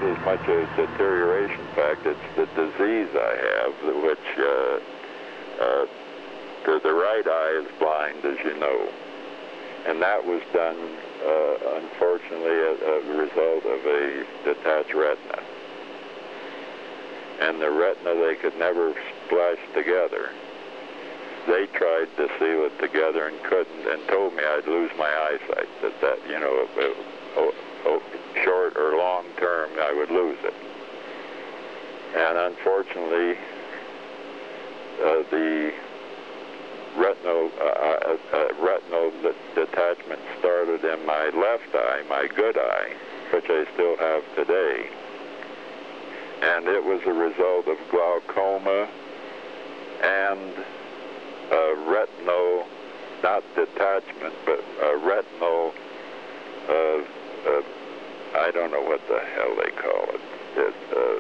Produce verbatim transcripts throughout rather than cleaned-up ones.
as much a deterioration fact. It's the disease I have, which uh, uh, the, the right eye is blind, as you know. And that was done, uh, unfortunately, as a result of a detached retina. And the retina they could never splash together. They tried to seal it together and couldn't, and told me I'd lose my eyesight, that, that you know, if, oh, oh, short or long term, I would lose it. And unfortunately, uh, the retinal, uh, uh, uh, retinal detachment started in my left eye, my good eye, which I still have today. And it was a result of glaucoma and uh, retinal, not detachment, but uh, retinal, uh, uh, I don't know what the hell they call it. it uh,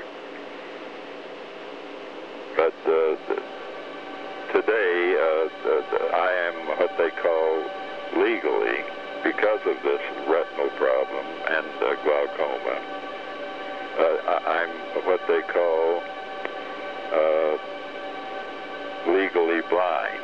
but uh, the, today, uh, uh, I am what they call legally, because of this retinal problem and uh, glaucoma, uh, I'm what they call uh, legally blind.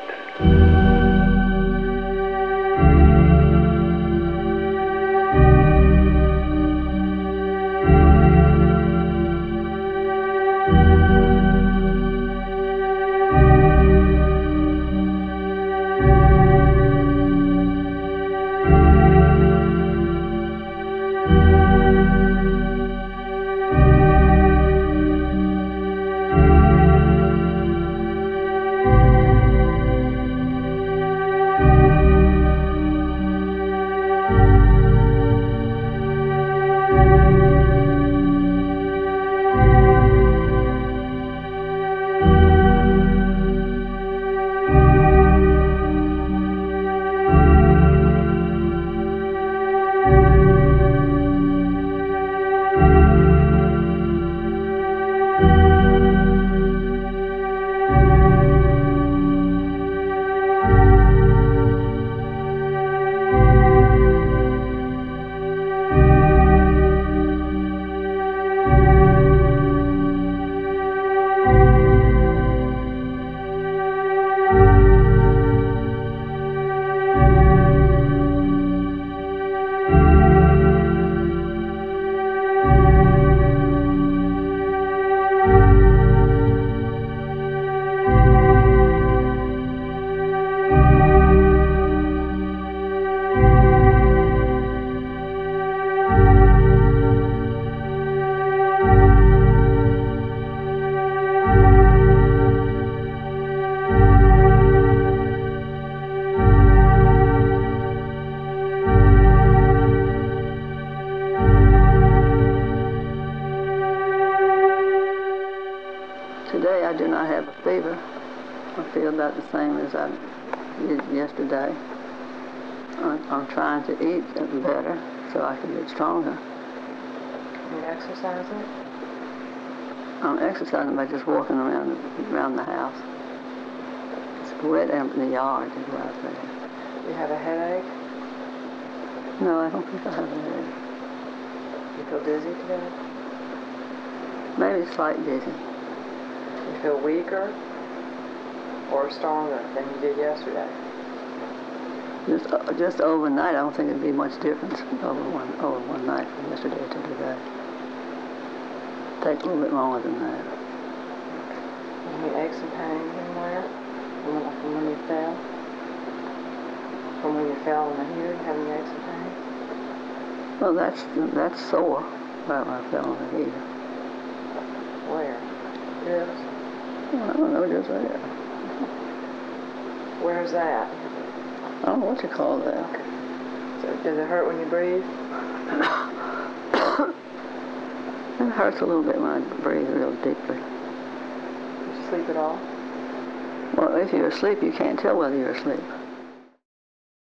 Today I do not have a fever. I feel about the same as I did yesterday. I'm, I'm trying to eat better so I can get stronger. You exercising? I'm exercising by just walking around around the house. It's wet in the yard is what I think. You have a headache? No, I don't think I have a headache. You feel dizzy today? Maybe slight dizzy. You feel weaker or stronger than you did yesterday? Just uh, just overnight, I don't think it'd be much difference over one over one night from yesterday to today. Take a little bit longer than that. Any aches and pains anywhere? From from when you fell? From when you fell on the heater, you have any aches and pains? Well, that's that's sore. Right when I fell on the heater. Where? Yes. Well, I don't know, just there. Where's that? I don't know what you call that. So does it hurt when you breathe? It hurts a little bit when I breathe real deeply. Did you sleep at all? Well, if you're asleep, you can't tell whether you're asleep.